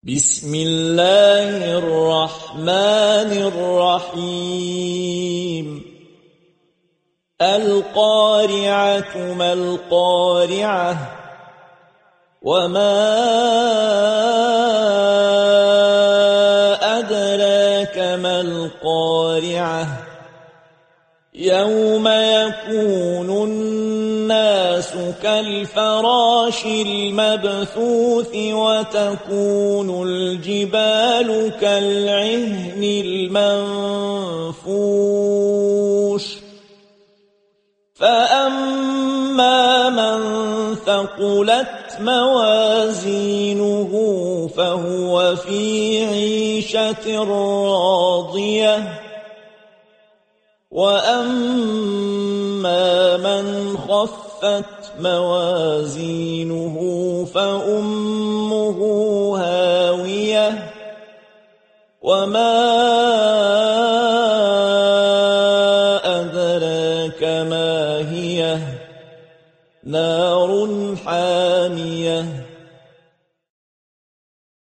بسم الله الرحمن الرحيم القارعة ما القارعة وما أدراك ما القارعة يوم يكون الناس كالفراش المبثوث وتكون الجبال كالعهن المنفوش فأما من ثقلت موازينه فهو في عيشة راضية وأما من خفت موازينه فأمه هاوية وما أدراك ما هي نار حامية